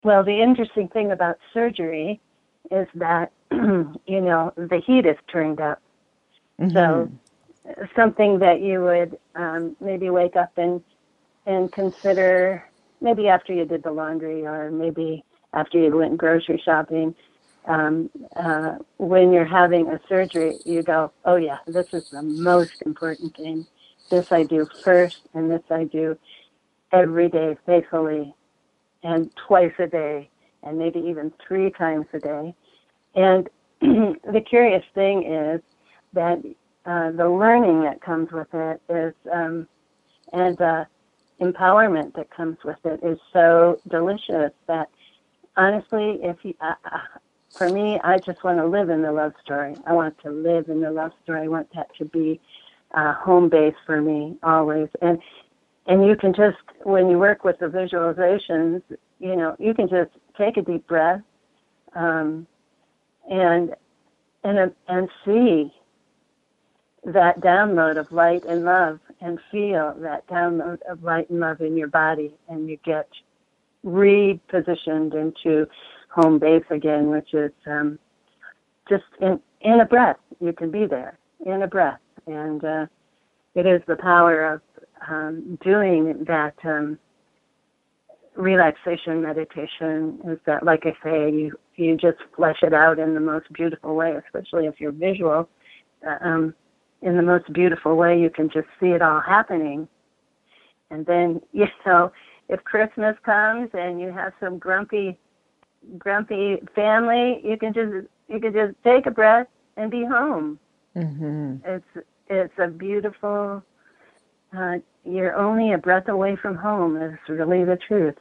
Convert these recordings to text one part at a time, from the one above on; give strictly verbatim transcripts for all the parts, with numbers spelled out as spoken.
Well, the interesting thing about surgery is that, you know, the heat is turned up. So Mm-hmm. something that you would um, maybe wake up and, and consider maybe after you did the laundry or maybe after you went grocery shopping, um, uh, when you're having a surgery, you go, oh yeah, this is the most important thing. This I do first, and this I do every day faithfully, and twice a day, and maybe even three times a day. And the curious thing is that uh, the learning that comes with it is, um, and the empowerment that comes with it is so delicious that honestly, if you, uh, uh, for me, I just want to live in the love story. I want to live in the love story. I want that to be uh, home base for me always. And and you can just, when you work with the visualizations, you know, you can just take a deep breath um, and and and see that download of light and love, and feel that download of light and love in your body, and you get repositioned into home base again, which is um, just in in a breath. You can be there in a breath, and uh, it is the power of um, doing that. Um, relaxation meditation is that, like I say, you you just flesh it out in the most beautiful way, especially if you're visual. Uh, um, in the most beautiful way, you can just see it all happening. And then, you know, if Christmas comes and you have some grumpy, grumpy family, you can just you can just take a breath and be home. Mm-hmm. It's it's a beautiful. Uh, you're only a breath away from home. Is really the truth.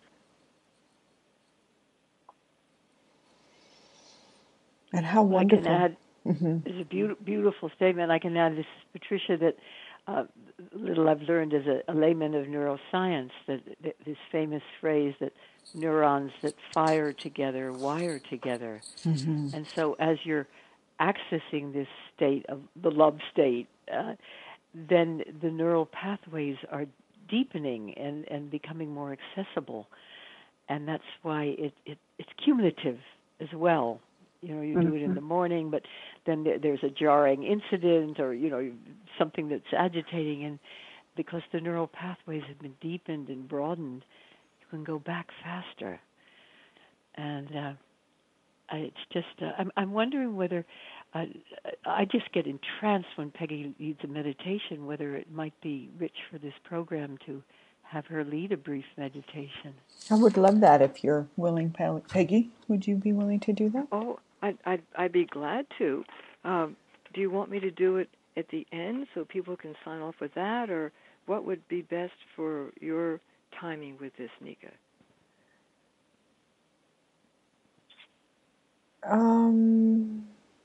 And how I can wonderful. add, Mm-hmm. it's a be- beautiful statement. I can add this, Patricia, that uh, little I've learned as a, a layman of neuroscience, that, that this famous phrase that neurons that fire together wire together. Mm-hmm. And so as you're accessing this state of the love state, uh, then the neural pathways are deepening and, and becoming more accessible. And that's why it, it it's cumulative as well. You know, you do it in Mm-hmm. the morning, but then there's a jarring incident or, you know, something that's agitating. And because the neural pathways have been deepened and broadened, you can go back faster. And uh, I, it's just, uh, I'm, I'm wondering whether, uh, I just get entranced when Peggy leads a meditation, whether it might be rich for this program to have her lead a brief meditation. I would love that if you're willing, Peggy. Would you be willing to do that? Oh, I'd, I'd, I'd be glad to. Um, do you want me to do it at the end so people can sign off with that, or what would be best for your timing with this, Nika? Um,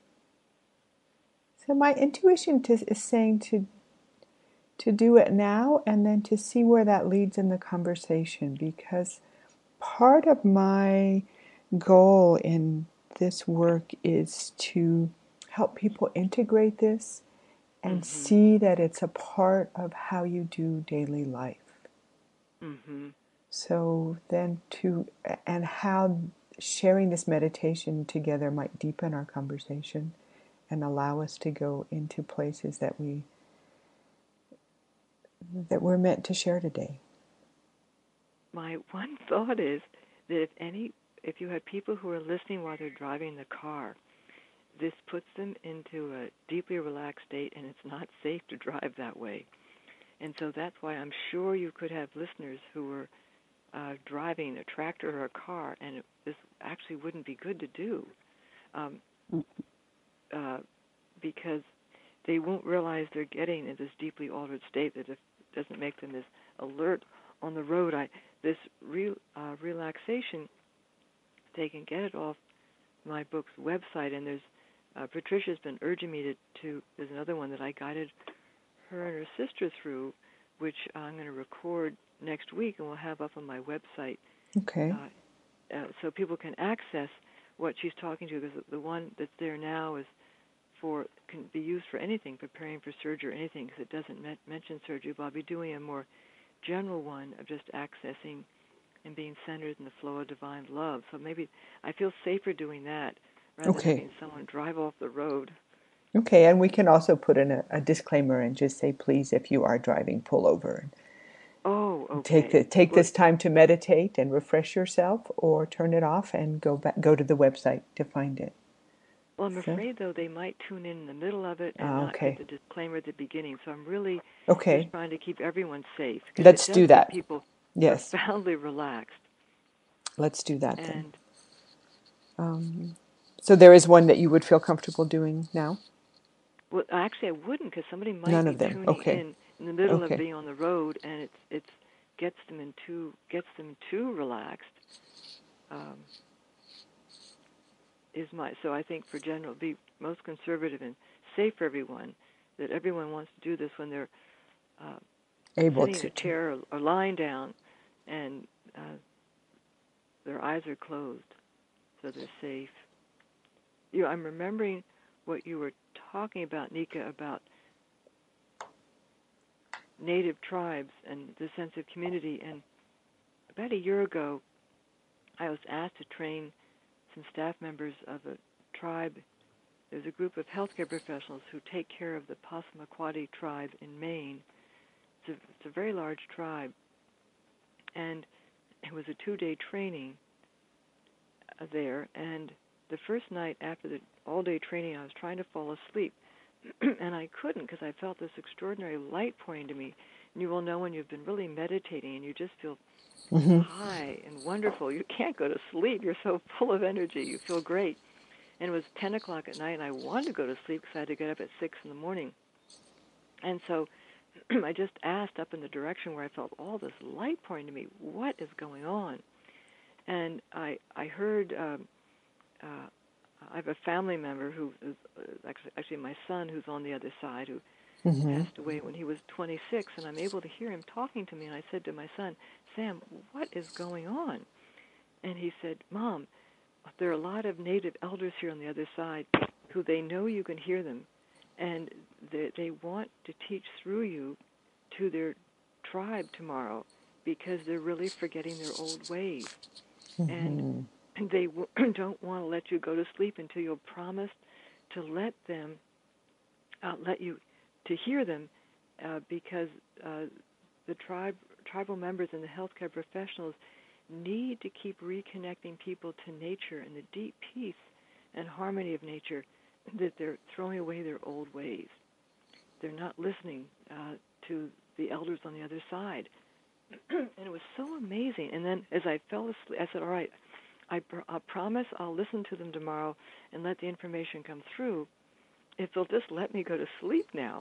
so my intuition to, is saying to to do it now and then to see where that leads in the conversation, because part of my goal in this work is to help people integrate this and Mm-hmm. see that it's a part of how you do daily life. Mm-hmm. So then to, and how sharing this meditation together might deepen our conversation and allow us to go into places that we that we're meant to share today. My one thought is that if any, if you had people who are listening while they're driving the car, this puts them into a deeply relaxed state, and it's not safe to drive that way. And so that's why I'm sure you could have listeners who were uh, driving a tractor or a car, and it, this actually wouldn't be good to do, um, uh, because they won't realize they're getting in this deeply altered state that it doesn't make them as alert on the road. I this re, uh, relaxation, they can get it off my book's website, and there's uh, Patricia's been urging me to, to. There's another one that I guided her and her sister through, which I'm going to record next week, and we'll have up on my website, Okay. uh, uh, so people can access what she's talking to. Because the one that's there now is for can be used for anything, preparing for surgery or anything, because it doesn't me- mention surgery. But I'll be doing a more general one of just accessing and being centered in the flow of divine love. So maybe I feel safer doing that rather Okay. than having someone drive off the road. Okay, and we can also put in a, a disclaimer and just say, please, if you are driving, pull over. Oh, okay. Take the, take Well, this time to meditate and refresh yourself, or turn it off and go back, go to the website to find it. Well, I'm So- afraid, though, they might tune in in the middle of it and Ah, not okay. get the disclaimer at the beginning. So I'm really Okay, just trying to keep everyone safe. 'Cause let's it does do get that. people Yes, profoundly relaxed. let's do that then. And Um, so there is one that you would feel comfortable doing now? well, actually, I wouldn't, because somebody might None be of them. tuning Okay. in in the middle Okay. of being on the road, and it's it's gets them in too gets them too relaxed. Um, is my so I think for general be most conservative and safe for everyone, that everyone wants to do this when they're uh, Able sitting to. in a chair or, or lying down, and uh, their eyes are closed, so they're safe. You know, I'm remembering what you were talking about, Nika, about native tribes and the sense of community. And about a year ago, I was asked to train some staff members of a tribe. There's a group of healthcare professionals who take care of the Passamaquoddy tribe in Maine. It's a, it's a very large tribe. And it was a two-day training uh, there. And the first night after the all-day training, I was trying to fall asleep. And I couldn't, because I felt this extraordinary light pouring to me. And you will know when you've been really meditating and you just feel Mm-hmm. high and wonderful. You can't go to sleep. You're so full of energy. You feel great. And it was ten o'clock at night, and I wanted to go to sleep because I had to get up at six in the morning. And so I just asked up in the direction where I felt all this light pouring to me, what is going on? And I I heard, um, uh, I have a family member who is uh, actually, actually my son, who's on the other side, who Mm-hmm. passed away when he was twenty-six, and I'm able to hear him talking to me. And I said to my son, Sam, what is going on? And he said, Mom, there are a lot of native elders here on the other side who they know you can hear them, and they, they want to teach through you to their tribe tomorrow because they're really forgetting their old ways. Mm-hmm. And they w- don't want to let you go to sleep until you'll promise to let them, uh, let you, to hear them, uh, because uh, the tribe, tribal members and the healthcare professionals need to keep reconnecting people to nature and the deep peace and harmony of nature, that they're throwing away their old ways. They're not listening uh, to the elders on the other side. And it was so amazing. And then as I fell asleep, I said, all right, I, pr- I promise I'll listen to them tomorrow and let the information come through if they'll just let me go to sleep now.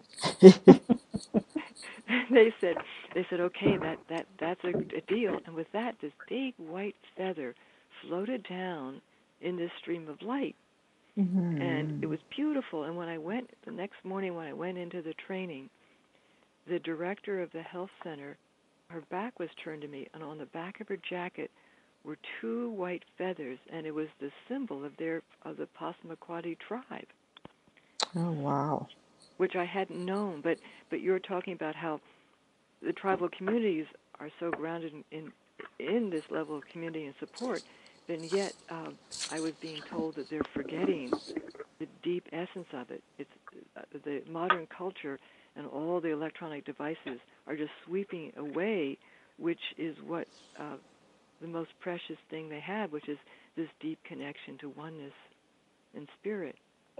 they said, they said, okay, that, that that's a, a deal. And with that, this big white feather floated down in this stream of light. Mm-hmm. And it was beautiful. And when I went, the next morning when I went into the training, the director of the health center, her back was turned to me, and on the back of her jacket were two white feathers, and it was the symbol of their of the Passamaquoddy tribe, Oh, wow. which I hadn't known. But but you were talking about how the tribal communities are so grounded in in, in this level of community and support, then yet uh, I was being told that they're forgetting the deep essence of it. It's uh, the modern culture and all the electronic devices are just sweeping away, which is what uh, the most precious thing they had, which is this deep connection to oneness and spirit.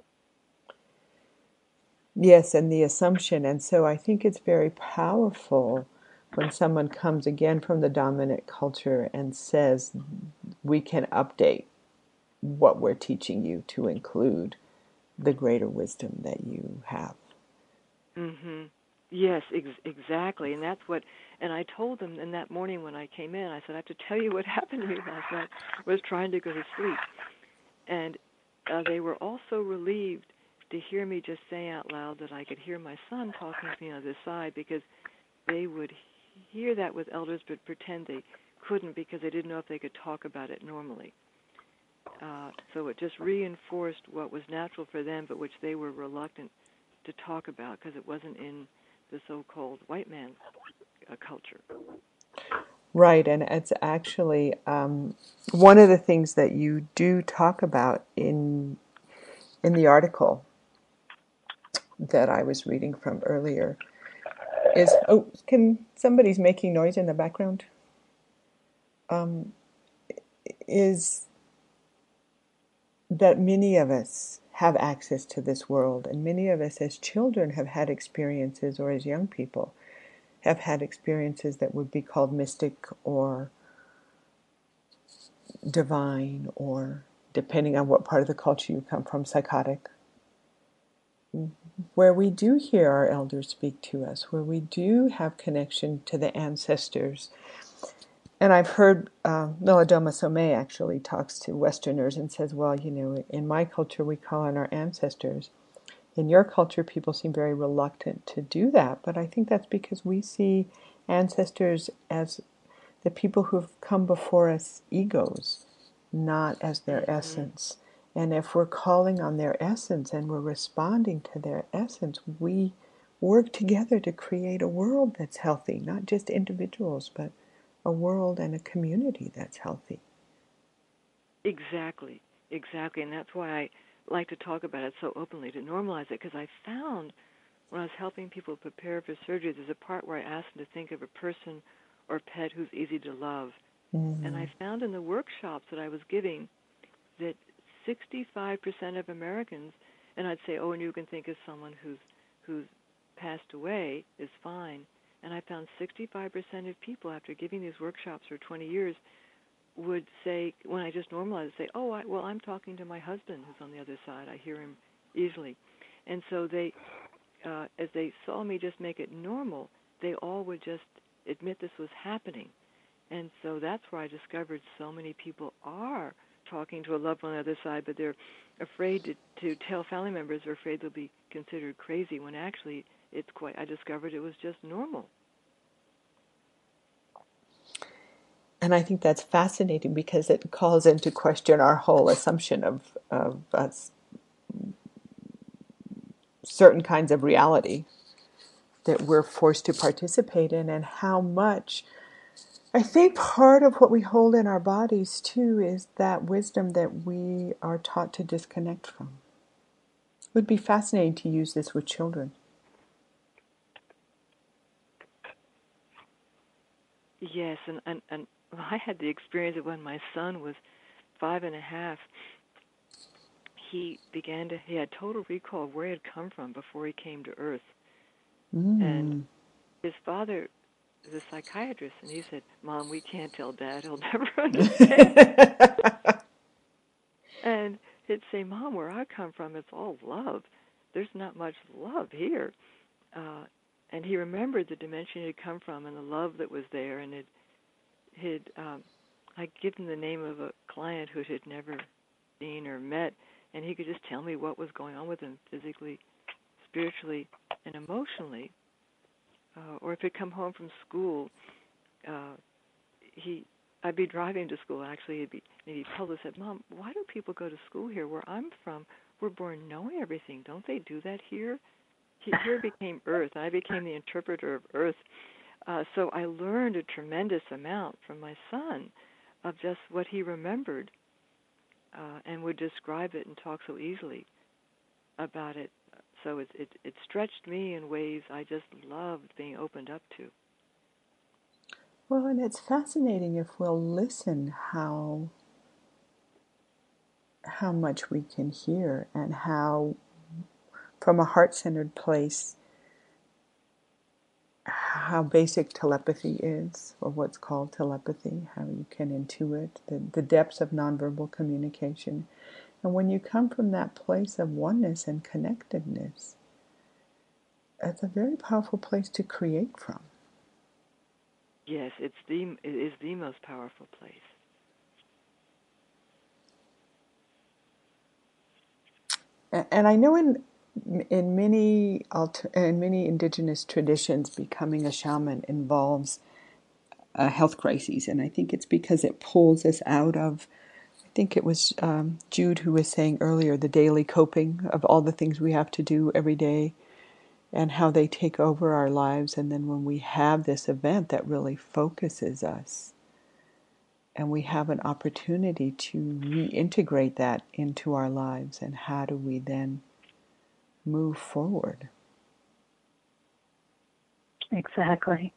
Yes, and the assumption. And so I think it's very powerful when someone comes again from the dominant culture and says, we can update what we're teaching you to include the greater wisdom that you have. Mm-hmm. Yes, ex- exactly. And that's what, and I told them in that morning when I came in, I said, I have to tell you what happened to me last night. I was trying to go to sleep. And uh, they were also relieved to hear me just say out loud that I could hear my son talking to me on the other side, because they would hear that with elders but pretend they couldn't because they didn't know if they could talk about it normally. Uh, so it just reinforced what was natural for them, but which they were reluctant to talk about because it wasn't in the so-called white man's uh, culture. Right, and it's actually um, one of the things that you do talk about in in the article that I was reading from earlier is, oh, can somebody's making noise in the background? Um, is that many of us have access to this world, and many of us as children have had experiences, or as young people have had experiences that would be called mystic or divine, or, depending on what part of the culture you come from, psychotic, where we do hear our elders speak to us, where we do have connection to the ancestors. And I've heard uh, Melodoma Somé actually talks to Westerners and says, well, you know, in my culture we call on our ancestors. In your culture, people seem very reluctant to do that. But I think that's because we see ancestors as the people who've come before us egos, not as their mm-hmm. essence. And if we're calling on their essence and we're responding to their essence, we work together to create a world that's healthy, not just individuals, but a world and a community that's healthy. Exactly, exactly. And that's why I like to talk about it so openly, to normalize it, because I found when I was helping people prepare for surgery, there's a part where I asked them to think of a person or pet who's easy to love. Mm-hmm. And I found in the workshops that I was giving that sixty-five percent of Americans, and I'd say, oh, and you can think of someone who's who's passed away is fine. And I found sixty-five percent of people, after giving these workshops for twenty years, would say, when I just normalized, say, oh, I, well, I'm talking to my husband who's on the other side. I hear him easily. And so they, uh, as they saw me just make it normal, they all would just admit this was happening. And so that's where I discovered so many people are talking to a loved one on the other side, but they're afraid to, to tell family members, they're afraid they'll be considered crazy, when actually it's quite, I discovered it was just normal. And I think that's fascinating because it calls into question our whole assumption of, of us, certain kinds of reality that we're forced to participate in, and how much, I think part of what we hold in our bodies too is that wisdom that we are taught to disconnect from. It would be fascinating to use this with children. Yes, and, and, and I had the experience of when my son was five and a half, he began to, he had total recall of where he had come from before he came to Earth. Mm. And his father is a psychiatrist, and he said, Mom, we can't tell Dad, he'll never understand. And he'd say, Mom, where I come from, it's all love. There's not much love here. Uh, and he remembered the dimension he'd come from and the love that was there, and it, he'd, um, I'd given the name of a client who had never seen or met, and he could just tell me what was going on with him physically, spiritually, and emotionally. Uh, or if he'd come home from school, uh, he, I'd be driving to school. Actually, he'd be maybe pulled and said, Mom, why do people go to school here? Where I'm from, we're born knowing everything. Don't they do that here? He, here became Earth, and I became the interpreter of Earth. Uh, so I learned a tremendous amount from my son of just what he remembered, uh, and would describe it and talk so easily about it. So it, it, it stretched me in ways I just loved being opened up to. Well, and it's fascinating if we'll listen how how much we can hear, and how, from a heart-centered place, how basic telepathy is, or what's called telepathy, how you can intuit the, the depths of nonverbal communication. And when you come from that place of oneness and connectedness, it's a very powerful place to create from. Yes, it's the it is the most powerful place. And I know in in many alter, in many indigenous traditions, becoming a shaman involves a health crises, and I think it's because it pulls us out of, I think it was um, Jude who was saying earlier, the daily coping of all the things we have to do every day, and how they take over our lives. And then when we have this event that really focuses us, and we have an opportunity to reintegrate that into our lives, and how do we then move forward? Exactly.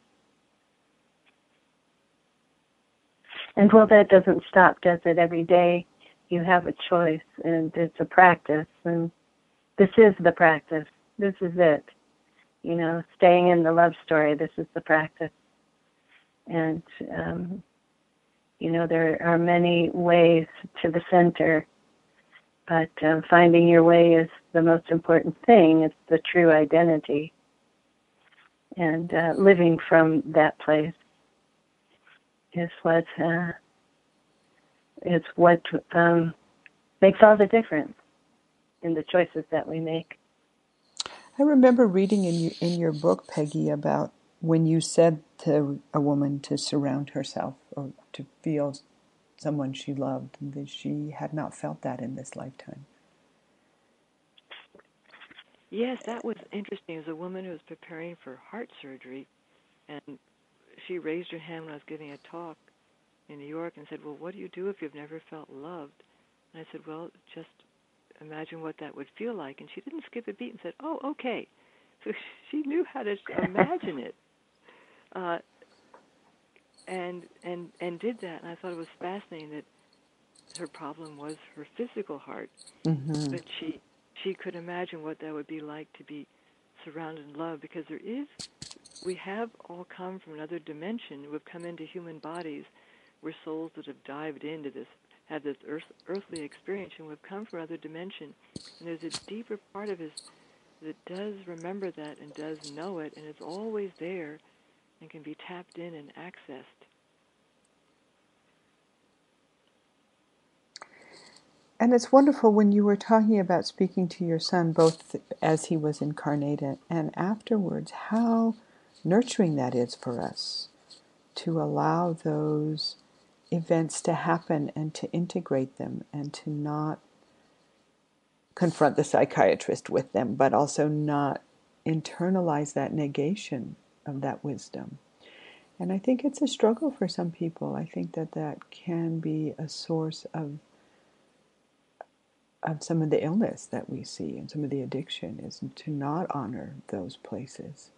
And well, that doesn't stop, does it? Every day you have a choice, and it's a practice, and this is the practice. This is it. You know, staying in the love story, this is the practice. And, um, you know, there are many ways to the center, but uh, finding your way is the most important thing. It's the true identity. And uh, living from that place is what uh, is what um, makes all the difference in the choices that we make. I remember reading in you, in your book, Peggy, about when you said to a woman to surround herself or to feel someone she loved, and that she had not felt that in this lifetime. Yes, that was interesting. As a woman who was preparing for heart surgery, and she raised her hand when I was giving a talk in New York and said, well, what do you do if you've never felt loved? And I said, well, just imagine what that would feel like. And she didn't skip a beat and said, oh, okay. So she knew how to imagine it. Uh, and and and did that. And I thought it was fascinating that her problem was her physical heart. Mm-hmm. But she she could imagine what that would be like to be surrounded in love, because there is, we have all come from another dimension. We've come into human bodies. We're souls that have dived into this, have this earth, earthly experience, and we've come from another dimension. And there's a deeper part of us that does remember that and does know it, and it's always there and can be tapped in and accessed. And it's wonderful when you were talking about speaking to your son, both as he was incarnated and afterwards, how nurturing that is for us to allow those events to happen and to integrate them and to not confront the psychiatrist with them, but also not internalize that negation of that wisdom. And I think it's a struggle for some people. I think that that can be a source of of some of the illness that we see and some of the addiction, is to not honor those places.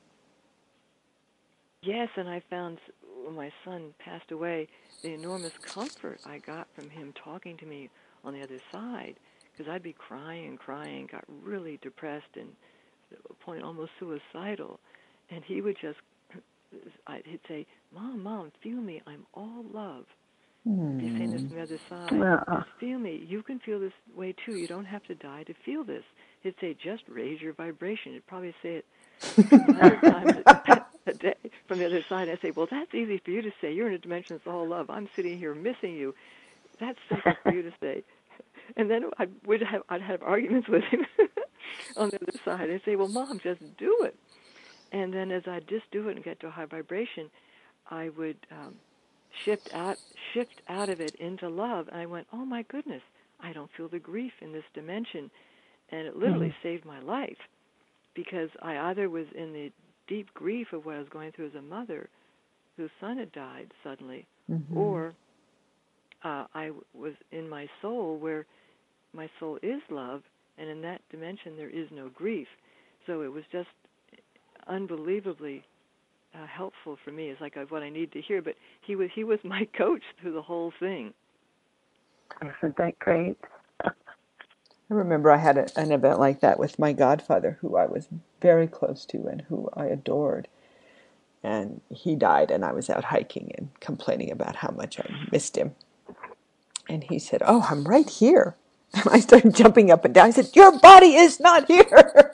Yes, and I found when my son passed away, the enormous comfort I got from him talking to me on the other side, because I'd be crying and crying, got really depressed and at a point almost suicidal, and he would just, he'd say, Mom, Mom, feel me, I'm all love. Mm. He's saying this from the other side. Uh-uh. Just feel me. You can feel this way too. You don't have to die to feel this. He'd say, just raise your vibration. He'd probably say it a hundred times a day from the other side. I'd say, well, that's easy for you to say. You're in a dimension that's all love. I'm sitting here missing you. That's simple for you to say. And then I would have, I'd have arguments with him on the other side. I'd say, well, Mom, just do it. And then as I'd just do it and get to a high vibration, I would um, shift out shift out of it into love. And I went, oh, my goodness, I don't feel the grief in this dimension. And it literally mm-hmm. saved my life, because I either was in the deep grief of what I was going through as a mother whose son had died suddenly, mm-hmm. or uh, I was in my soul where my soul is love, and in that dimension there is no grief. So it was just unbelievably uh, helpful for me. It's like what I need to hear. But he was he was my coach through the whole thing. Isn't that great? I remember I had a, an event like that with my godfather, who I was very close to and who I adored. And he died, and I was out hiking and complaining about how much I missed him. And he said, oh, I'm right here. And I started jumping up and down. I said, your body is not here.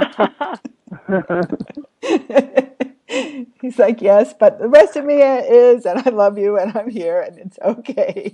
He's like, yes, but the rest of me is, and I love you, and I'm here, and it's okay.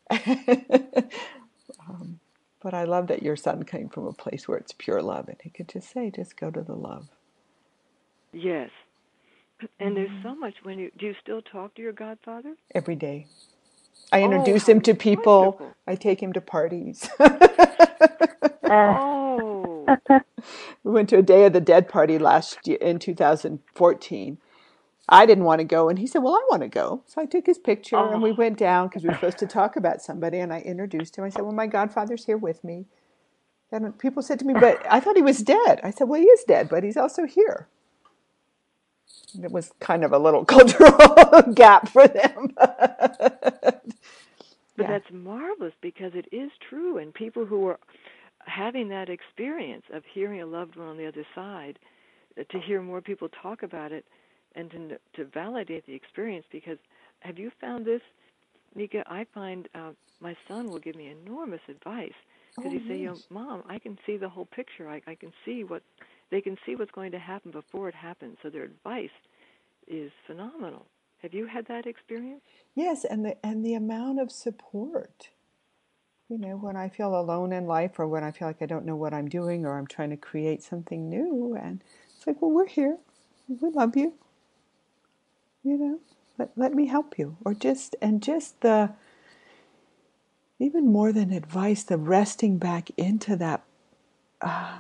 um, but I love that your son came from a place where it's pure love, and he could just say, just go to the love. Yes. And there's so much when you, do you still talk to your godfather? Every day. I introduce oh, him to people. Wonderful. I take him to parties. Oh, We went to a Day of the Dead party last year in two thousand fourteen. I didn't want to go, and he said, well, I want to go. So I took his picture, and we Oh, went down because we were supposed to talk about somebody, and I introduced him. I said, well, my godfather's here with me. And people said to me, but I thought he was dead. I said, well, he is dead, but he's also here. And it was kind of a little cultural gap for them. But Yeah. that's marvelous because it is true, and people who are having that experience of hearing a loved one on the other side, uh, to hear more people talk about it and to to validate the experience. Because have you found this, Nika? I find uh, my son will give me enormous advice because Oh, he say, you know, yes. Mom, I can see the whole picture. I, I can see what they can see what's going to happen before it happens. So their advice is phenomenal. Have you had that experience? Yes, and the and the amount of support. You know, when I feel alone in life or when I feel like I don't know what I'm doing or I'm trying to create something new, and it's like, well, we're here. We love you. You know, let, let me help you. Or just, and just the, even more than advice, the resting back into that, uh,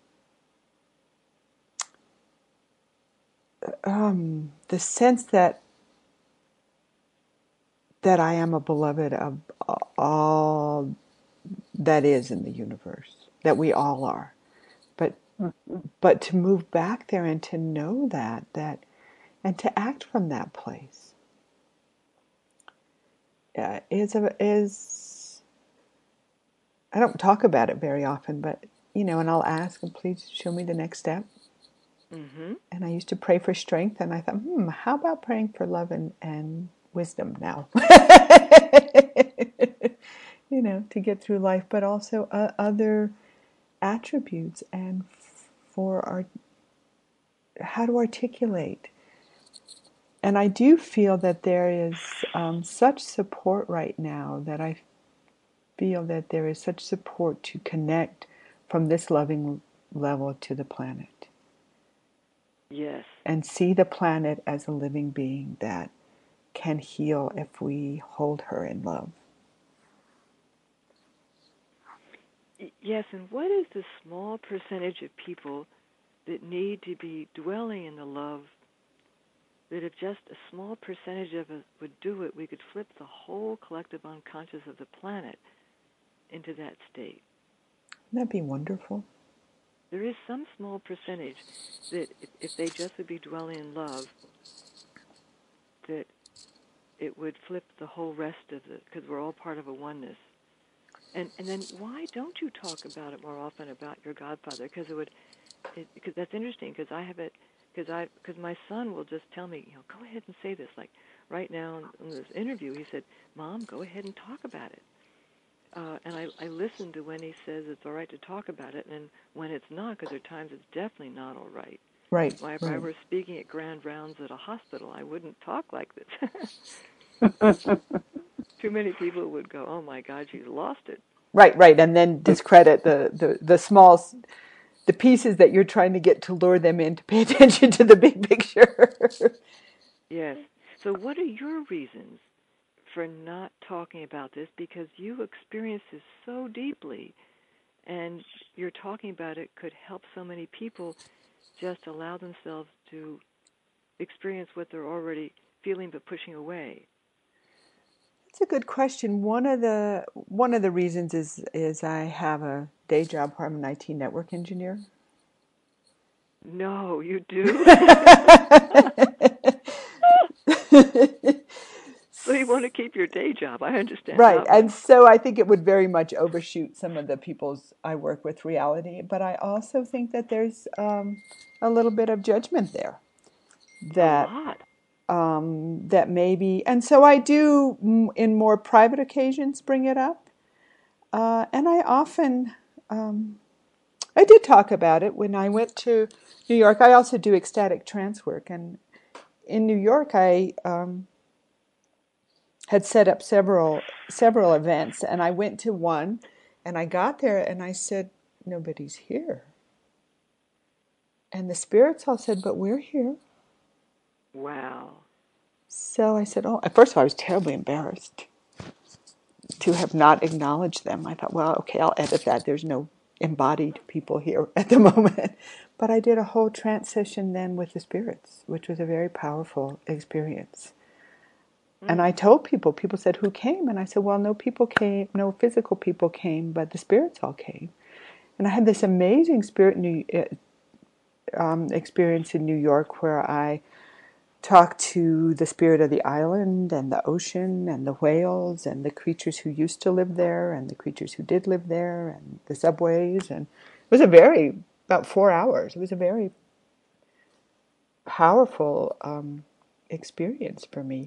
um, the sense that, that I am a beloved of all that is in the universe, that we all are. But, but to move back there and to know that, that, and to act from that place uh, is a, is, I don't talk about it very often, but, you know, and I'll ask, and please show me the next step. Mm-hmm. And I used to pray for strength, and I thought, hmm, how about praying for love and, and wisdom now? You know, to get through life, but also uh, other attributes and f- for our, how to articulate. And I do feel that there is um, such support right now that I feel that there is such support to connect from this loving level to the planet Yes. and see the planet as a living being that can heal if we hold her in love. Y- Yes, and what is the small percentage of people that need to be dwelling in the love, that if just a small percentage of us would do it, we could flip the whole collective unconscious of the planet into that state? Wouldn't that be wonderful? There is some small percentage that if, if they just would be dwelling in love, that it would flip the whole rest of it, because we're all part of a oneness. And and then why don't you talk about it more often about your godfather? Because it would, it, because that's interesting. Because I have it, because I because my son will just tell me, you know, go ahead and say this. Like right now in, in this interview, he said, Mom, go ahead and talk about it. Uh, and I, I listen to when he says it's all right to talk about it, and when it's not, because there are times it's definitely not all right. Right, Why, if I right. were speaking at grand rounds at a hospital, I wouldn't talk like this. Too many people would go, oh my God, she's lost it. Right, right. And then discredit the, the, the small, the pieces that you're trying to get to lure them in to pay attention to the big picture. Yes. So what are your reasons for not talking about this? Because you experience this so deeply, and you're talking about it could help so many people just allow themselves to experience what they're already feeling but pushing away. That's a good question. One of the one of the reasons is is I have a day job where I'm an I T network engineer. No, you do? So you want to keep your day job. I understand Right. that And one. so I think it would very much overshoot some of the people's I work with reality. But I also think that there's um, a little bit of judgment there. A That lot. um, that maybe, and so I do mm, in more private occasions bring it up. Uh, and I often, um, I did talk about it when I went to New York. I also do ecstatic trance work. And in New York, I um, had set up several several events, and I went to one, and I got there, and I said, nobody's here. And the spirits all said, but we're here. Wow. So I said, oh, at first of all, I was terribly embarrassed to have not acknowledged them. I thought, well, okay, I'll edit that. There's no embodied people here at the moment. But I did a whole trance session then with the spirits, which was a very powerful experience. And I told people, people said, who came? And I said, well, no people came, no physical people came, but the spirits all came. And I had this amazing spirit new, um, experience in New York where I talked to the spirit of the island and the ocean and the whales and the creatures who used to live there and the creatures who did live there and the subways. And it was a very, about four hours. It was a very powerful um, experience for me.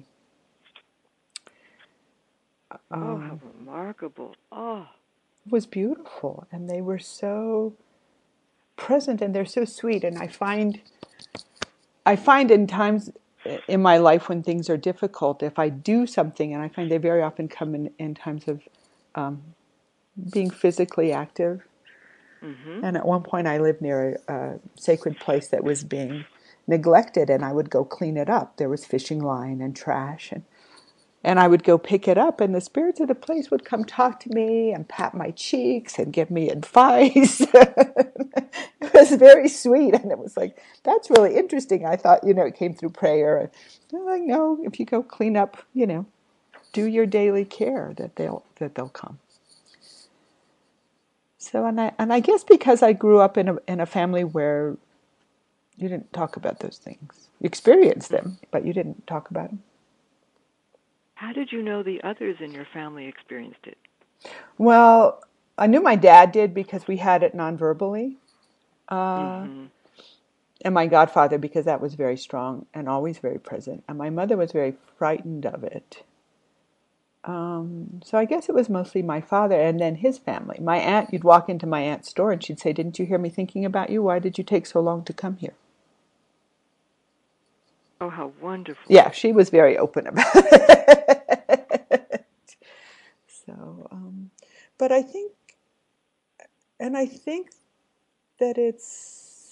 Um, oh, how remarkable. Oh. It was beautiful. And they were so present and they're so sweet. And I find, I find in times in my life when things are difficult, if I do something, and I find they very often come in, in times of um, being physically active. Mm-hmm. And at one point I lived near a, a sacred place that was being neglected, and I would go clean it up. There was fishing line and trash, and and I would go pick it up, and the spirits of the place would come talk to me and pat my cheeks and give me advice. It was very sweet, and it was like, that's really interesting. I thought, you know, it came through prayer. And they're like, no, if you go clean up, you know, do your daily care, that they'll that they'll come. So, and I and I guess because I grew up in a in a family where you didn't talk about those things, you experienced them, but you didn't talk about them. How did you know the others in your family experienced it? Well, I knew my dad did because we had it non-verbally. Uh, mm-hmm. And my godfather, because that was very strong and always very present. And my mother was very frightened of it. Um, so I guess it was mostly my father and then his family. My aunt, you'd walk into my aunt's store and she'd say, didn't you hear me thinking about you? Why did you take so long to come here? Oh, how wonderful. Yeah, she was very open about it. So, um, but I think, and I think that it's,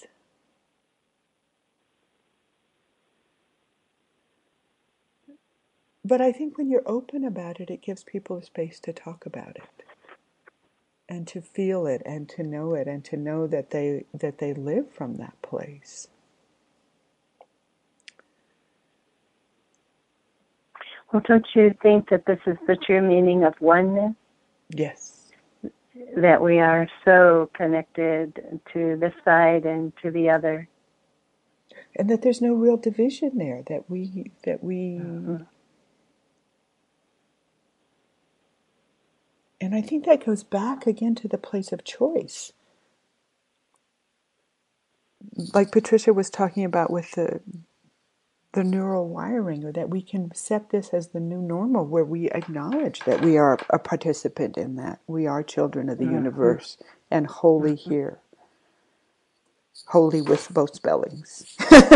but I think when you're open about it, it gives people a space to talk about it and to feel it and to know it and to know that they that they live from that place. Well, don't you think that this is the true meaning of oneness? Yes. That we are so connected to this side and to the other. And that there's no real division there, that we, that we, mm-hmm. And I think that goes back again to the place of choice. Like Patricia was talking about with the the neural wiring, or that we can set this as the new normal, where we acknowledge that we are a participant in that. We are children of the mm-hmm. universe and wholly mm-hmm. here. Wholly with both spellings.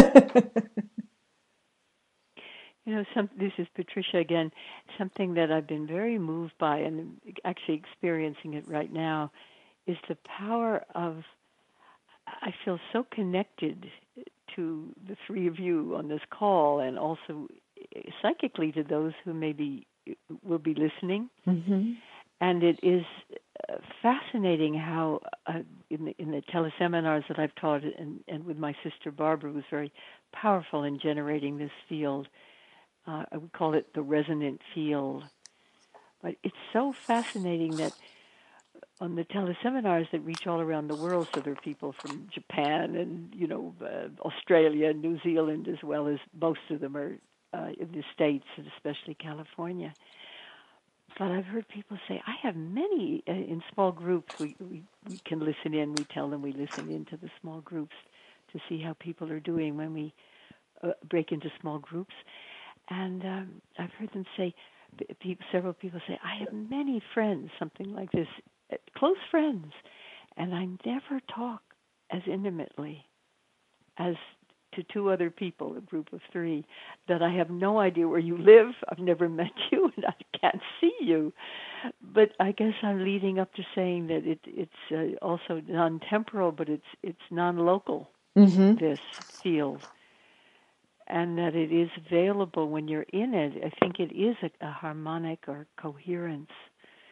You know, some, this is Patricia again. Something that I've been very moved by, and actually experiencing it right now, is the power of, I feel so connected to the three of you on this call, and also psychically to those who maybe will be listening. Mm-hmm. And it is fascinating how uh, in, the, in the teleseminars that I've taught, and, and with my sister Barbara, was very powerful in generating this field. Uh, I would call it the resonant field. But it's so fascinating that on the teleseminars that reach all around the world, so there are people from Japan and, you know, uh, Australia and New Zealand, as well as most of them are uh, in the States, and especially California. But I've heard people say, I have many uh, in small groups. We, we we can listen in. We tell them we listen into the small groups to see how people are doing when we uh, break into small groups. And um, I've heard them say, people, several people say, I have many friends, something like this, close friends, and I never talk as intimately as to two other people, a group of three, that I have no idea where you live. I've never met you, and I can't see you. But I guess I'm leading up to saying that it, it's uh, also non-temporal, but it's it's non-local, mm-hmm. this field, and that it is available when you're in it. I think it is a, a harmonic or coherence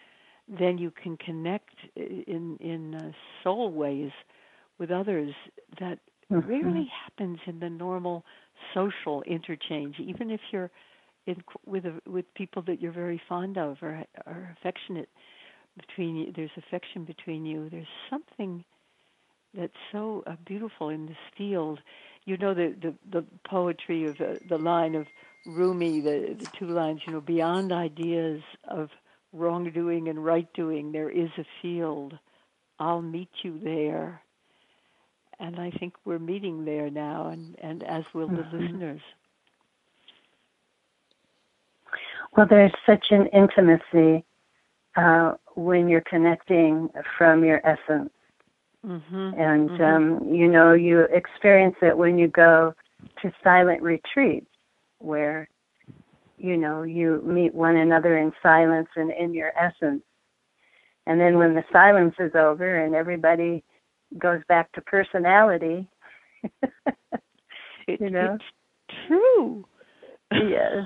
then you can connect in in uh, soul ways with others that Mm-hmm. rarely happens in the normal social interchange. Even if you're in, with a, with people that you're very fond of or are affectionate between you, there's affection between you. There's something that's so uh, beautiful in this field. You know the the, the poetry of uh, the line of Rumi, the the two lines. You know, beyond ideas of wrongdoing and right doing, there is a field. I'll meet you there. And I think we're meeting there now, and, and as will the Mm-hmm. listeners. Well, there's such an intimacy uh, when you're connecting from your essence. Mm-hmm. And, mm-hmm. um, you know, you experience it when you go to silent retreats where, you know, you meet one another in silence and in your essence. And then when the silence is over and everybody goes back to personality, it, you know? It's true. Yes.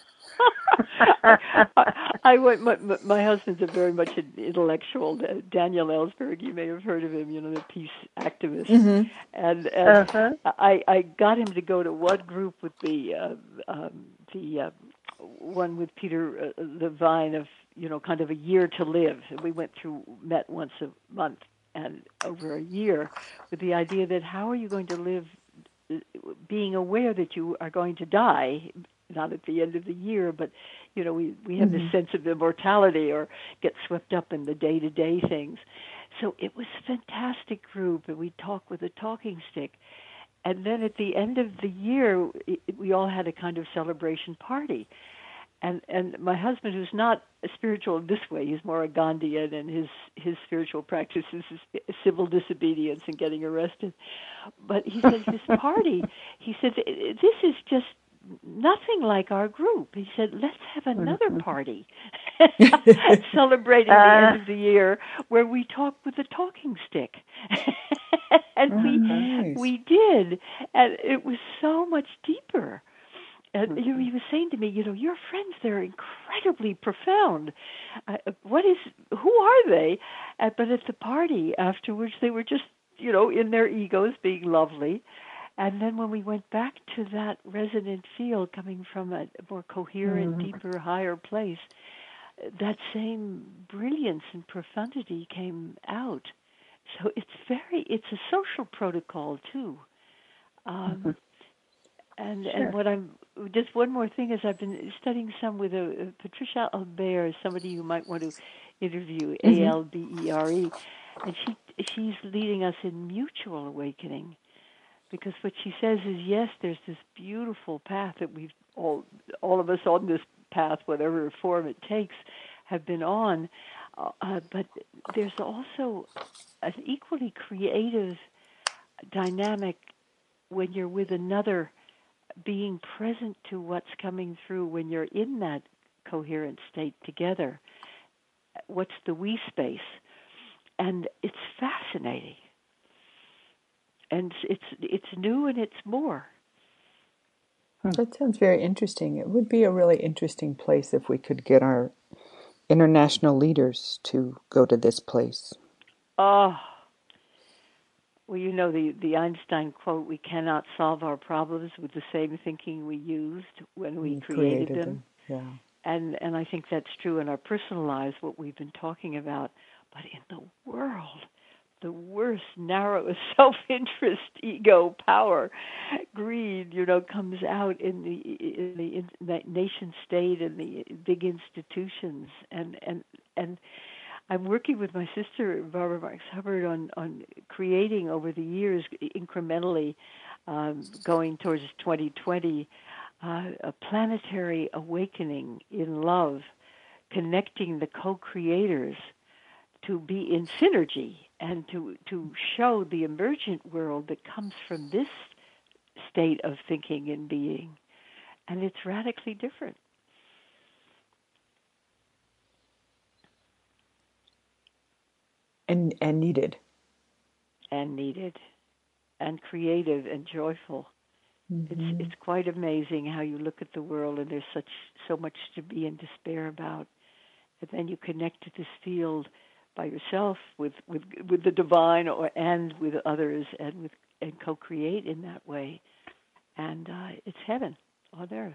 I, I went. My, my husband's a very much an intellectual. Uh, Daniel Ellsberg, you may have heard of him. You know, the peace activist. Mm-hmm. And, and Uh-huh. I, I got him to go to one group with the uh, um, the uh, one with Peter uh, Levine of you know kind of a year to live. And we went through met once a month and over a year with the idea that how are you going to live, being aware that you are going to die. Not at the end of the year, but, you know, we, we have Mm-hmm. this sense of immortality or get swept up in the day-to-day things. So it was a fantastic group, and we talked with a talking stick. And then at the end of the year, it, we all had a kind of celebration party. And and my husband, who's not a spiritual in this way, he's more a Gandhian, and his, his spiritual practice is civil disobedience and getting arrested. But he said, this party, he said, this is just nothing like our group. He said, let's have another party celebrating uh, the end of the year where we talk with a talking stick. and oh, we nice. we did. And it was so much deeper. And you know, he was saying to me, you know, your friends, they're incredibly profound. Uh, what is, who are they? Uh, but at the party afterwards, they were just, you know, in their egos being lovely. And then when we went back to that resonant field coming from a more coherent, mm-hmm. deeper, higher place, that same brilliance and profundity came out. So it's very, it's a social protocol too. Um, mm-hmm. And sure. and what I'm, just one more thing is I've been studying some with a, a Patricia Albert, somebody you might want to interview, mm-hmm. A L B E R E, and she she's leading us in mutual awakening. Because what she says is, yes, there's this beautiful path that we've all, all of us on this path, whatever form it takes, have been on. Uh, but there's also an equally creative dynamic when you're with another, being present to what's coming through when you're in that coherent state together. What's the we space? And it's fascinating. And it's it's new and it's more. That sounds very interesting. It would be a really interesting place if we could get our international leaders to go to this place. Oh, well, you know the, the Einstein quote, we cannot solve our problems with the same thinking we used when we, we created, created them. them. Yeah. And, and I think that's true in our personal lives, what we've been talking about. But in the world, the worst, narrowest self-interest, ego, power, greed, you know, comes out in the in the, in the nation state and the big institutions. And and and I'm working with my sister Barbara Marx Hubbard on on creating over the years incrementally, um, going towards twenty twenty, uh, a planetary awakening in love, connecting the co-creators to be in synergy and to, to show the emergent world that comes from this state of thinking and being. And it's radically different. And and needed. And needed. And creative and joyful. Mm-hmm. It's it's quite amazing how you look at the world and there's such so much to be in despair about. and then you connect to this field by yourself with, with, with the divine or and with others and with and co-create in that way. And uh, it's heaven on earth.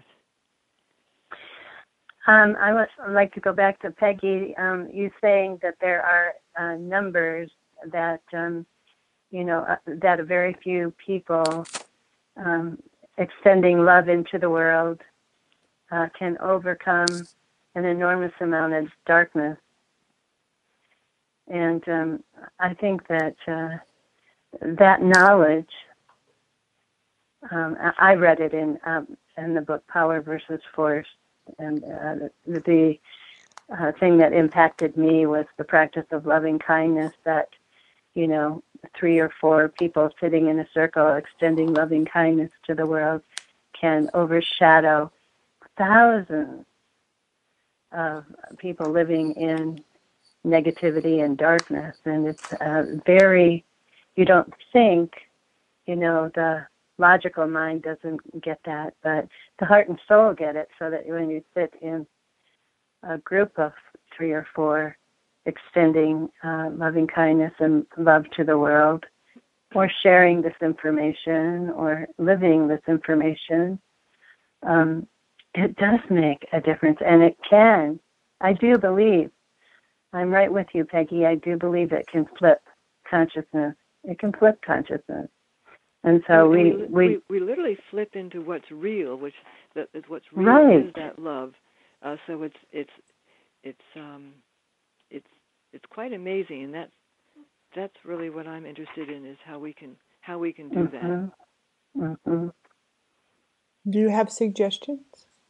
Um, I would like to go back to Peggy. Um, you saying that there are uh, numbers that, um, you know, uh, that very few people um, extending love into the world uh, can overcome an enormous amount of darkness. And um, I think that uh, that knowledge, um, I read it in um, in the book Power versus Force, and uh, the, the uh, thing that impacted me was the practice of loving kindness, that, you know, three or four people sitting in a circle extending loving kindness to the world can overshadow thousands of people living in negativity and darkness. And it's uh, very, you don't think, you know, the logical mind doesn't get that, but the heart and soul get it, so that when you sit in a group of three or four extending uh, loving kindness and love to the world, or sharing this information or living this information, um, it does make a difference. And it can, I do believe, I'm right with you, Peggy, I do believe it can flip consciousness. It can flip consciousness. And so we, we, we, we, we literally flip into what's real, which that is what's real right. is that love. Uh, so it's it's it's um it's it's quite amazing, and that's that's really what I'm interested in, is how we can how we can do mm-hmm. that. Mm-hmm. Do you have suggestions?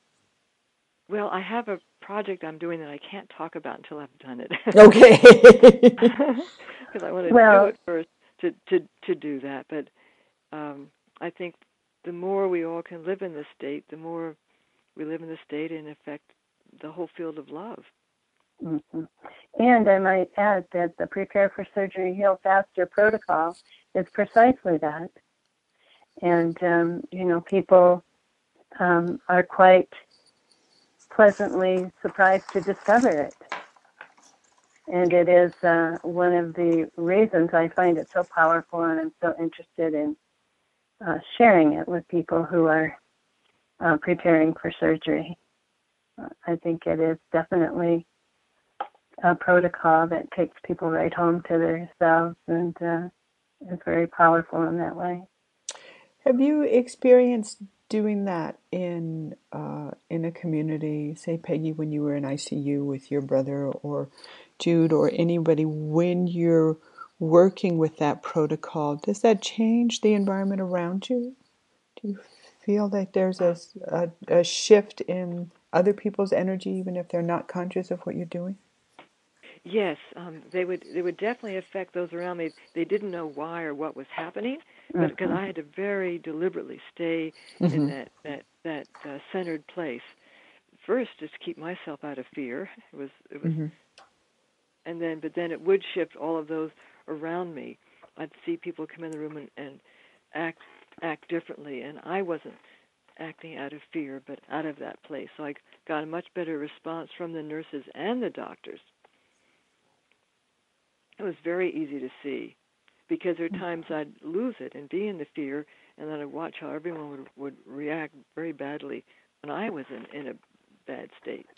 Well, I have a project I'm doing that I can't talk about until I've done it. Okay. Because I want to Well, do it first to to to do that, but. Um, I think the more we all can live in this state, the more we live in the state and affect the whole field of love. mm-hmm. And I might add that the Prepare for Surgery Heal Faster protocol is precisely that. And, um, you know, people um, are quite pleasantly surprised to discover it. And it is uh, one of the reasons I find it so powerful, and I'm so interested in uh, sharing it with people who are uh, preparing for surgery. Uh, I think it is definitely a protocol that takes people right home to themselves, and uh, is very powerful in that way. Have you experienced doing that in uh, in a community, say, Peggy, when you were in I C U with your brother, or Jude, or anybody, when you're working with that protocol, does that change the environment around you? Do you feel that there's a, a, a shift in other people's energy, even if they're not conscious of what you're doing? Yes, um, they would. They would definitely affect those around me. They didn't know why or what was happening, but because Mm-hmm. I had to very deliberately stay Mm-hmm. in that that that uh, centered place. First, just to keep myself out of fear. It was. It was. Mm-hmm. And then, but then it would shift all of those around me. I'd see people come in the room and, and act act differently, and I wasn't acting out of fear, but out of that place. So I got a much better response from the nurses and the doctors. It was very easy to see, because there are times I'd lose it and be in the fear, and then I'd watch how everyone would, would react very badly when I was in, in a bad state.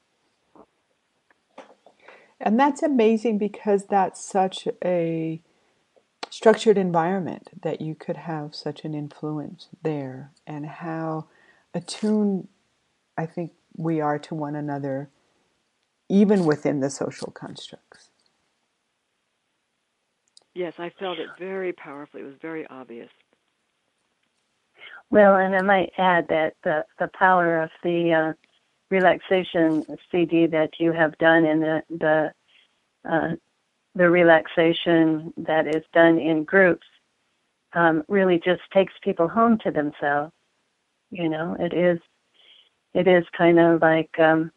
And that's amazing, because that's such a structured environment that you could have such an influence there, and how attuned I think we are to one another, even within the social constructs. Yes, I felt it very powerfully. It was very obvious. Well, and I might add that the, the power of the uh, relaxation C D that you have done, and the the uh, the relaxation that is done in groups, um, really just takes people home to themselves. You know, it is it is kind of like um,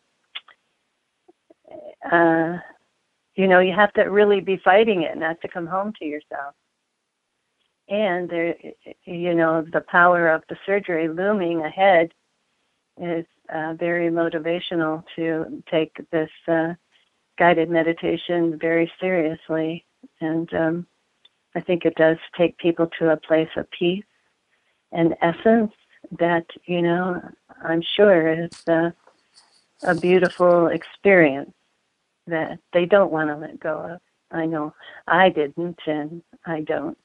uh, you know, you have to really be fighting it not to come home to yourself. And there, you know, the power of the surgery looming ahead is uh, very motivational to take this uh, guided meditation very seriously. And um, I think it does take people to a place of peace and essence that, you know, I'm sure is uh, a beautiful experience that they don't want to let go of. I know I didn't, and I don't.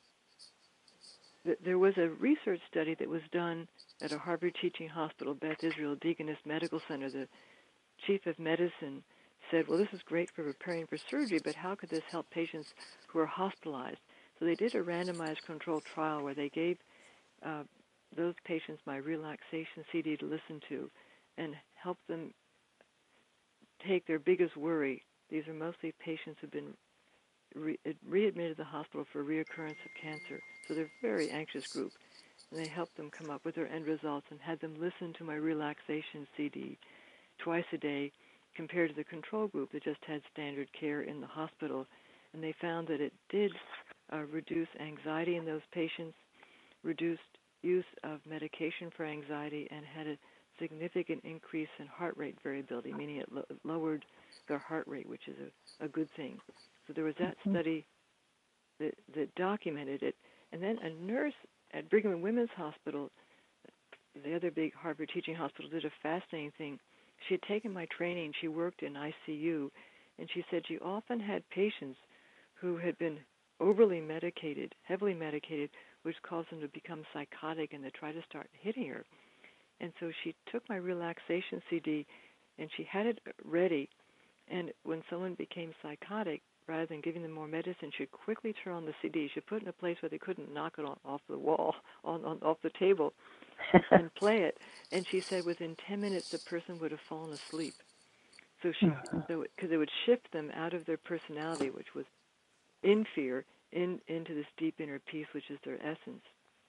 There was a research study that was done at a Harvard Teaching Hospital, Beth Israel Deaconess Medical Center. The chief of medicine said, well, this is great for preparing for surgery, but how could this help patients who are hospitalized? So they did a randomized controlled trial where they gave uh, those patients my relaxation C D to listen to and help them take their biggest worry. These are mostly patients who've been re- readmitted to the hospital for reoccurrence of cancer. So they're a very anxious group. And they helped them come up with their end results and had them listen to my relaxation C D twice a day compared to the control group that just had standard care in the hospital. And they found that it did uh, reduce anxiety in those patients, reduced use of medication for anxiety, and had a significant increase in heart rate variability, meaning it lo- lowered their heart rate, which is a, a good thing. So there was that study that, that documented it. And then a nurse at Brigham and Women's Hospital, the other big Harvard teaching hospital, did a fascinating thing. She had taken my training. She worked in I C U, and she said she often had patients who had been overly medicated, heavily medicated, which caused them to become psychotic and to try to start hitting her. And so she took my relaxation C D, and she had it ready. And when someone became psychotic, rather than giving them more medicine, she'd quickly turn on the C D. She'd put it in a place where they couldn't knock it on, off the wall, on, on off the table, and play it. And she said within ten minutes, the person would have fallen asleep. So she, so because it would shift them out of their personality, which was in fear, in into this deep inner peace, which is their essence.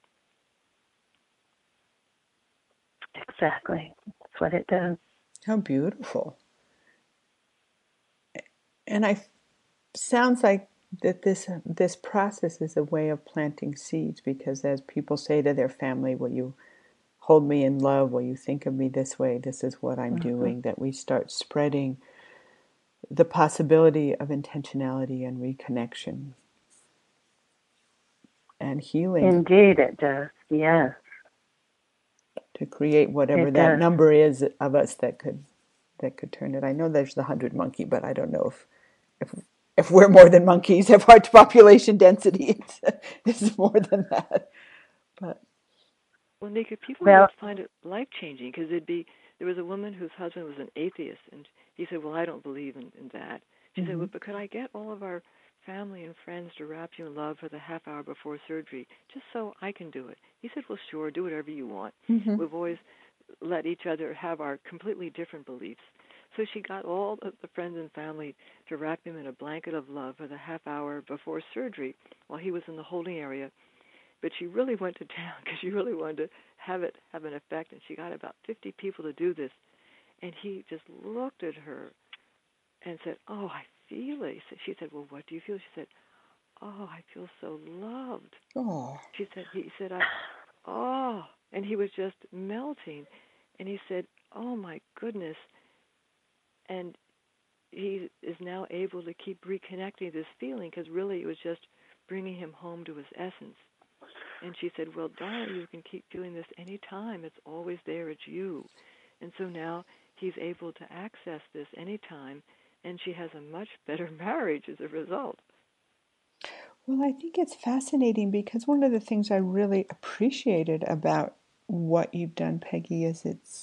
Exactly. That's what it does. How beautiful. And I sounds like that this this process is a way of planting seeds, because as people say to their family, will you hold me in love, will you think of me this way, this is what I'm mm-hmm. doing, that we start spreading the possibility of intentionality and reconnection and healing. Indeed it does, yes. To create whatever it that does. number is of us that could that could turn it. I know there's the hundred monkey, but I don't know if if if we're more than monkeys, if our population density is, is more than that. But well, Nika, people well, would find it life changing, because it'd be there was a woman whose husband was an atheist, and he said, "Well, I don't believe in, in that." She mm-hmm. said, "Well, but could I get all of our family and friends to wrap you in love for the half hour before surgery, just so I can do it?" He said, "Well, sure, do whatever you want." Mm-hmm. We've always let each other have our completely different beliefs. So she got all of the friends and family to wrap him in a blanket of love for the half hour before surgery while he was in the holding area. But she really went to town because she really wanted to have it have an effect, and she got about fifty people to do this. And he just looked at her and said, "Oh, I feel it." She said, "Well, what do you feel?" She said, "Oh, I feel so loved." Oh. She said, he said, I, "Oh," and he was just melting. And he said, "Oh, my goodness." And he is now able to keep reconnecting this feeling, because really it was just bringing him home to his essence. And she said, "Well, darling, you can keep doing this anytime. It's always there. It's you." And so now he's able to access this anytime, and she has a much better marriage as a result. Well, I think it's fascinating, because one of the things I really appreciated about what you've done, Peggy, is it's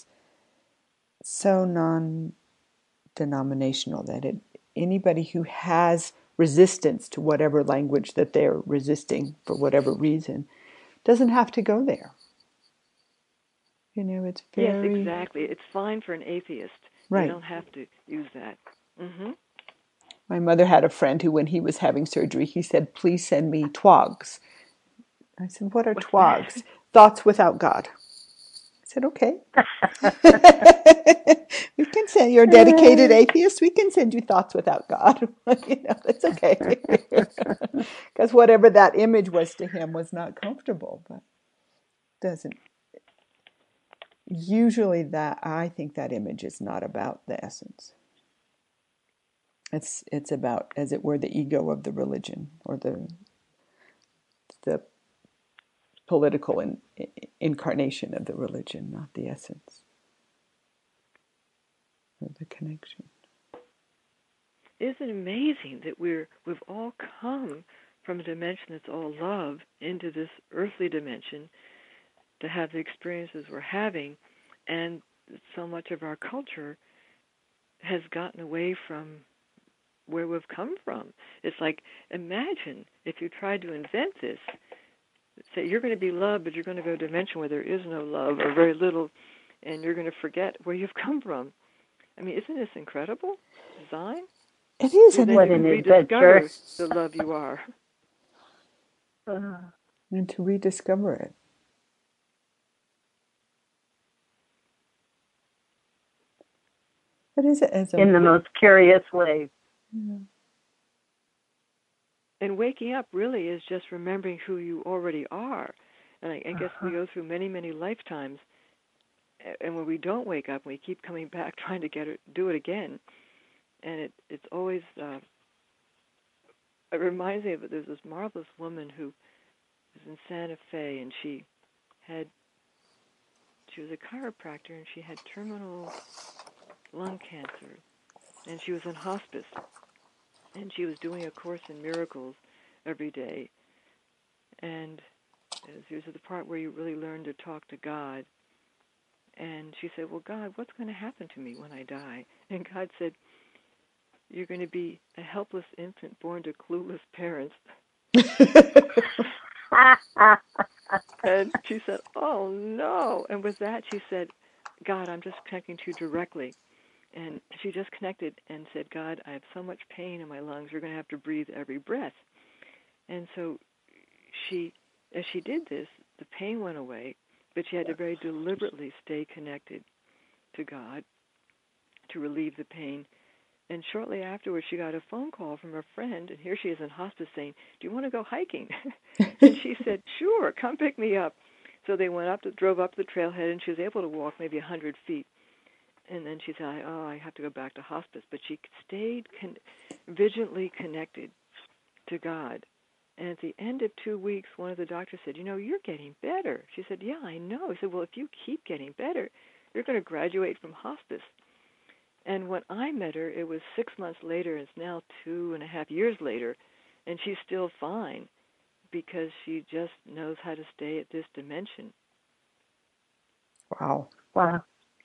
so non-denominational that it, anybody who has resistance to whatever language that they're resisting for whatever reason doesn't have to go there. You know, it's very... Yes, exactly. It's fine for an atheist. Right. You don't have to use that. Mm-hmm. My mother had a friend who, when he was having surgery, he said, "Please send me twogs." I said, "What are What's twogs?" That? "Thoughts without God." I said, "Okay." We can send, you're a dedicated atheist, we can send you thoughts without God. You know, it's okay. Because whatever that image was to him was not comfortable, but doesn't. Usually that, I think that image is not about the essence. It's it's about, as it were, the ego of the religion, or the the political in, incarnation of the religion, not the essence or the connection. Isn't it amazing that we're we've all come from a dimension that's all love into this earthly dimension to have the experiences we're having, and so much of our culture has gotten away from where we've come from. It's like, imagine if you tried to invent this, say you're going to be love, but you're going to go to a dimension where there is no love or very little, and you're going to forget where you've come from. I mean, isn't this incredible design? It is, and and What then an you rediscover adventure. the love you are. Uh, and to rediscover it. But is it as a in the most curious way. yeah. And waking up really is just remembering who you already are. And I, I guess Uh-huh. we go through many, many lifetimes, and when we don't wake up, we keep coming back trying to get it, do it again. And it, it's always, uh, it reminds me of it. There's this marvelous woman who was in Santa Fe, and she had, she was a chiropractor, and she had terminal lung cancer, and she was in hospice, and she was doing a Course in Miracles every day. And this is the part where you really learn to talk to God. And she said, well, God, what's going to happen to me when I die? And God said, you're going to be a helpless infant born to clueless parents. And she said, oh, no. And with that, she said, God, I'm just connecting to you directly. And she just connected and said, God, I have so much pain in my lungs. You're going to have to breathe every breath. And so she, as she did this, the pain went away, but she had to very deliberately stay connected to God to relieve the pain. And shortly afterwards, she got a phone call from her friend, and here she is in hospice saying, do you want to go hiking? And she said, sure, come pick me up. So they went up, to, drove up the trailhead, and she was able to walk maybe one hundred feet. And then she said, oh, I have to go back to hospice. But she stayed con- vigilantly connected to God. And at the end of two weeks, one of the doctors said, you know, you're getting better. She said, yeah, I know. He said, well, if you keep getting better, you're going to graduate from hospice. And when I met her, it was six months later. It's now two and a half years later, and she's still fine because she just knows how to stay at this dimension. Wow. Wow.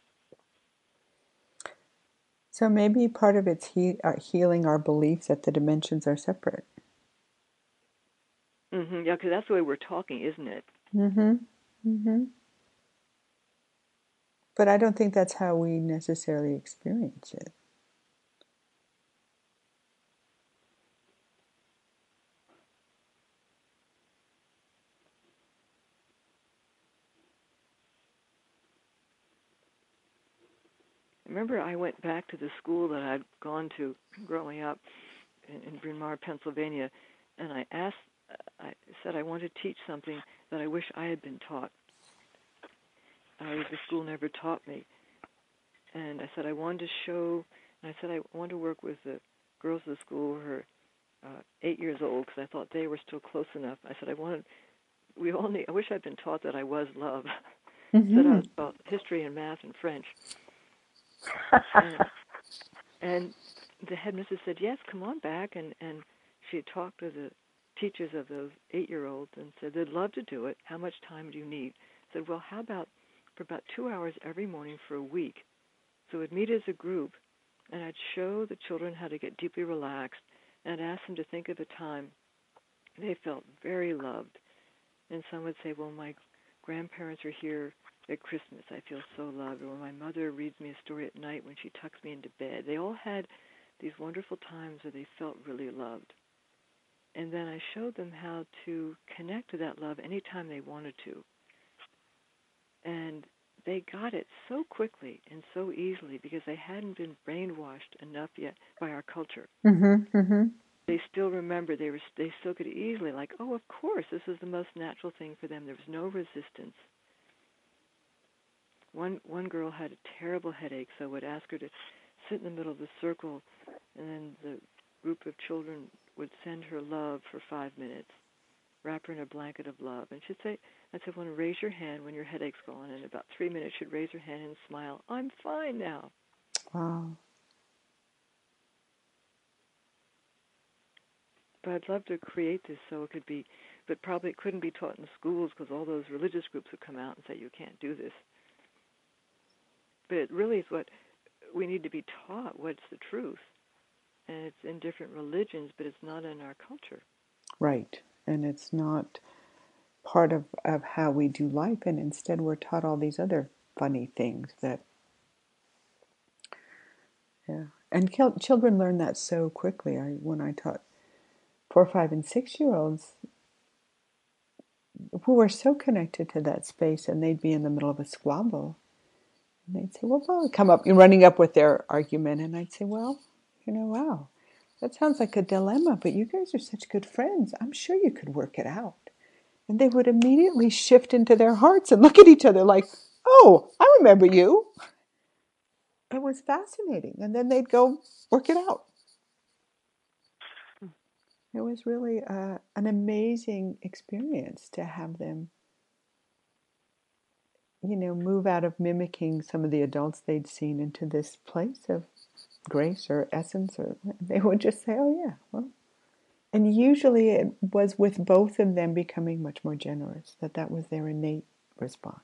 So maybe part of it's he- uh, healing our beliefs that the dimensions are separate. Mm-hmm. Yeah, because that's the way we're talking, isn't it? Mm-hmm. Mm-hmm. But I don't think that's how we necessarily experience it. Remember, I went back to the school that I'd gone to growing up in, in Bryn Mawr, Pennsylvania, and I asked, I said I want to teach something that I wish I had been taught. Uh, the school never taught me. And I said I wanted to show, and I said I wanted to work with the girls of the school who were uh, eight years old because I thought they were still close enough. I said I wanted, we all need, I wish I'd been taught that I was love. Mm-hmm. Said I was taught history and math and French. and, and the headmistress said, yes, come on back. And, and she talked to the teachers of those eight-year-olds and said, they'd love to do it. How much time do you need? I said, well, how about for about two hours every morning for a week? So we'd meet as a group, and I'd show the children how to get deeply relaxed, and I'd ask them to think of a time they felt very loved. And some would say, well, my grandparents are here at Christmas. I feel so loved. Or when my mother reads me a story at night when she tucks me into bed. They all had these wonderful times where they felt really loved. And then I showed them how to connect to that love anytime they wanted to. And they got it so quickly and so easily because they hadn't been brainwashed enough yet by our culture. Mm-hmm. Mm-hmm. They still remember, they were, they still could easily, like, oh, of course, this is the most natural thing for them. There was no resistance. One one girl had a terrible headache, so I would ask her to sit in the middle of the circle and then the group of children would send her love for five minutes, wrap her in a blanket of love, and she'd say, I'd say, well, raise your hand when your headache's gone, and in about three minutes she'd raise her hand and smile, I'm fine now. Wow. But I'd love to create this so it could be, but probably it couldn't be taught in schools because all those religious groups would come out and say, you can't do this. But it really is what we need to be taught, what's the truth. And it's in different religions, but it's not in our culture. Right. And it's not part of, of how we do life, and instead we're taught all these other funny things that, yeah. And kil- children learn that so quickly. I when I taught four, five, and six-year-olds who were so connected to that space, and they'd be in the middle of a squabble, and they'd say, well, well, come up, running up with their argument, and I'd say, well, you know, wow, that sounds like a dilemma, but you guys are such good friends. I'm sure you could work it out. And they would immediately shift into their hearts and look at each other like, oh, I remember you. It was fascinating. And then they'd go work it out. It was really uh, an amazing experience to have them, you know, move out of mimicking some of the adults they'd seen into this place of grace or essence. Or they would just say, oh, yeah, well. And usually it was with both of them becoming much more generous, that that was their innate response.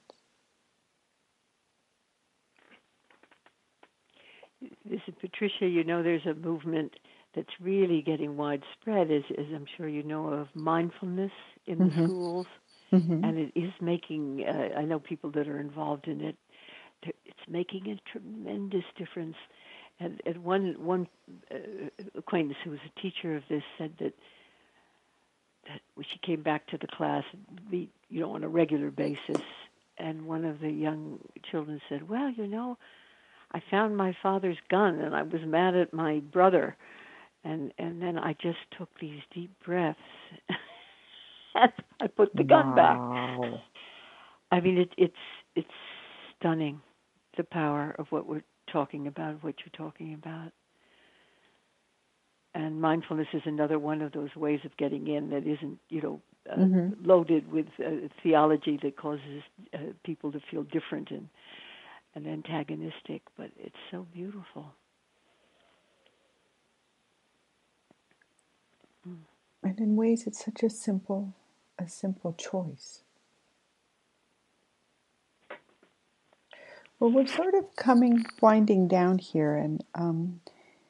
This is Patricia. You know, there's a movement that's really getting widespread, as, as I'm sure you know, of mindfulness in Mm-hmm. the schools. Mm-hmm. And it is making, uh, I know people that are involved in it, it's making a tremendous difference. And, and one one uh, acquaintance who was a teacher of this said that that when she came back to the class, meet, you know, on a regular basis, and one of the young children said, well, you know, I found my father's gun, and I was mad at my brother, and and then I just took these deep breaths, and I put the gun back. Wow. I mean, it, it's it's stunning, the power of what we're talking about, what you're talking about. And mindfulness is another one of those ways of getting in that isn't, you know, uh, Mm-hmm. loaded with uh, theology that causes uh, people to feel different and, and antagonistic, but it's so beautiful. Mm. And in ways, it's such a simple, a simple choice. Well, we're sort of coming, winding down here, and um,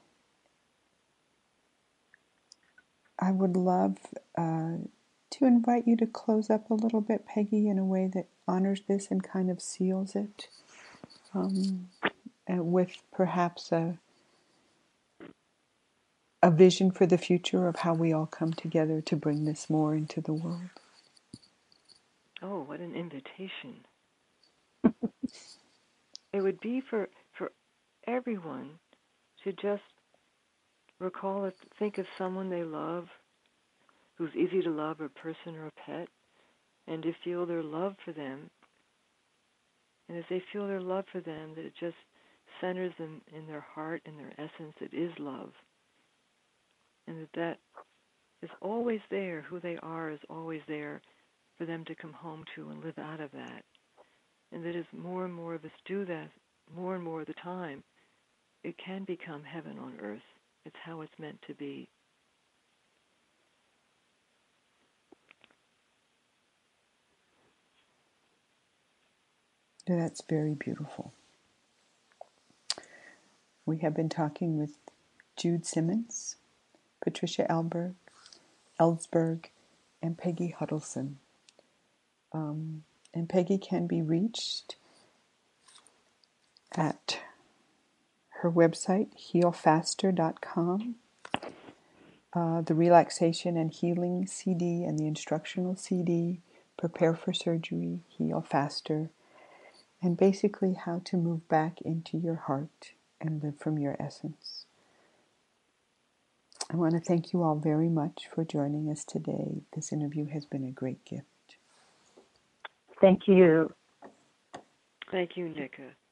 I would love uh, to invite you to close up a little bit, Peggy, in a way that honors this and kind of seals it, um, and with perhaps a a vision for the future of how we all come together to bring this more into the world. Oh, what an invitation. It would be for, for everyone to just recall, it, think of someone they love who's easy to love, a person or a pet, and to feel their love for them. And as they feel their love for them, that it just centers them in their heart and their essence. It is love. And that that is always there. Who they are is always there for them to come home to and live out of that. And that as more and more of us do that, more and more of the time, it can become heaven on earth. It's how it's meant to be. That's very beautiful. We have been talking with Jude Simmons, Patricia Elberg, Ellsberg, and Peggy Huddleston. Um, and Peggy can be reached at her website, heal faster dot com. Uh, the Relaxation and Healing C D and the Instructional C D, Prepare for Surgery, Heal Faster, and basically how to move back into your heart and live from your essence. I want to thank you all very much for joining us today. This interview has been a great gift. Thank you. Thank you, Nika.